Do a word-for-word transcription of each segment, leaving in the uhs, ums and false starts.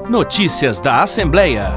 Notícias da Assembleia.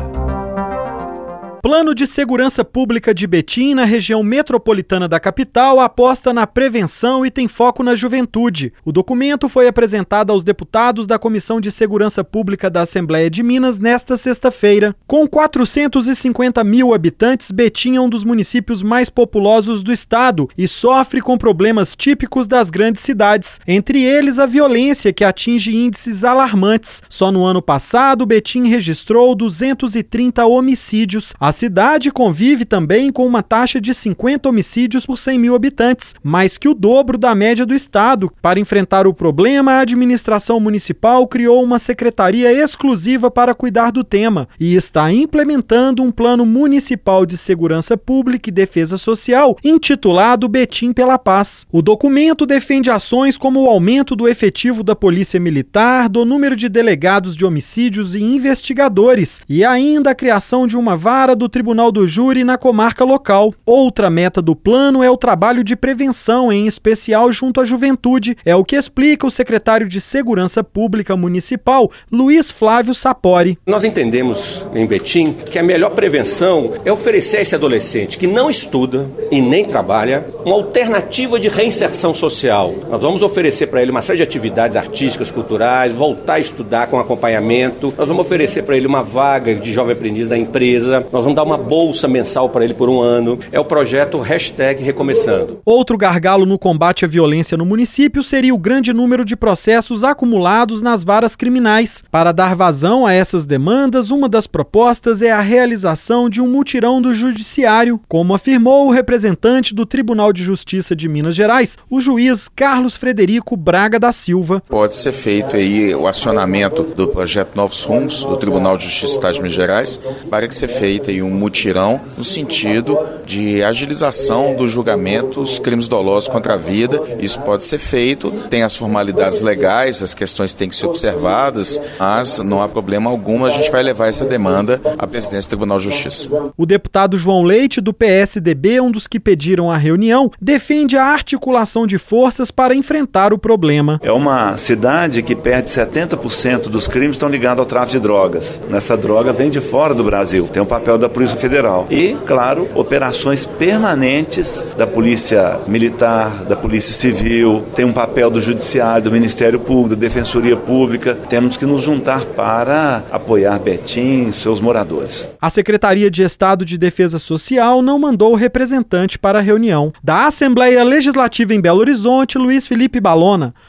Plano de Segurança Pública de Betim, na região metropolitana da capital, aposta na prevenção e tem foco na juventude. O documento foi apresentado aos deputados da Comissão de Segurança Pública da Assembleia de Minas nesta sexta-feira. Com quatrocentos e cinquenta mil habitantes, Betim é um dos municípios mais populosos do estado e sofre com problemas típicos das grandes cidades, entre eles a violência, que atinge índices alarmantes. Só no ano passado, Betim registrou duzentos e trinta homicídios. A cidade convive também com uma taxa de cinquenta homicídios por cem mil habitantes, mais que o dobro da média do estado. Para enfrentar o problema, a administração municipal criou uma secretaria exclusiva para cuidar do tema e está implementando um plano municipal de segurança pública e defesa social, intitulado Betim pela Paz. O documento defende ações como o aumento do efetivo da Polícia Militar, do número de delegados de homicídios e investigadores, e ainda a criação de uma vara do Tribunal do Júri na comarca local. Outra meta do plano é o trabalho de prevenção, em especial junto à juventude. É o que explica o secretário de Segurança Pública Municipal, Luiz Flávio Sapori. Nós entendemos em Betim que a melhor prevenção é oferecer a esse adolescente que não estuda e nem trabalha uma alternativa de reinserção social. Nós vamos oferecer para ele uma série de atividades artísticas, culturais, voltar a estudar com acompanhamento. Nós vamos oferecer para ele uma vaga de jovem aprendiz da empresa. Nós vamos dar uma bolsa mensal para ele por um ano. É o projeto hashtag Recomeçando. Outro gargalo no combate à violência no município seria o grande número de processos acumulados nas varas criminais. Para dar vazão a essas demandas, uma das propostas é a realização de um mutirão do judiciário, como afirmou o representante do Tribunal de Justiça de Minas Gerais, o juiz Carlos Frederico Braga da Silva. Pode ser feito aí o acionamento do projeto Novos Rumos do Tribunal de Justiça do Estado de Minas Gerais para que ser feito aí um mutirão no sentido de agilização dos julgamentos, crimes dolosos contra a vida. Isso pode ser feito, tem as formalidades legais, as questões têm que ser observadas, mas não há problema algum, a gente vai levar essa demanda à presidência do Tribunal de Justiça. O deputado João Leite, do P S D B, um dos que pediram a reunião, defende a articulação de forças para enfrentar o problema. É uma cidade que perde setenta por cento dos crimes estão ligados ao tráfico de drogas. Essa droga vem de fora do Brasil, tem um papel da Polícia Federal. E, claro, operações permanentes da Polícia Militar, da Polícia Civil, tem um papel do Judiciário, do Ministério Público, da Defensoria Pública. Temos que nos juntar para apoiar Betim e seus moradores. A Secretaria de Estado de Defesa Social não mandou representante para a reunião. Da Assembleia Legislativa em Belo Horizonte, Luiz Felipe Balona.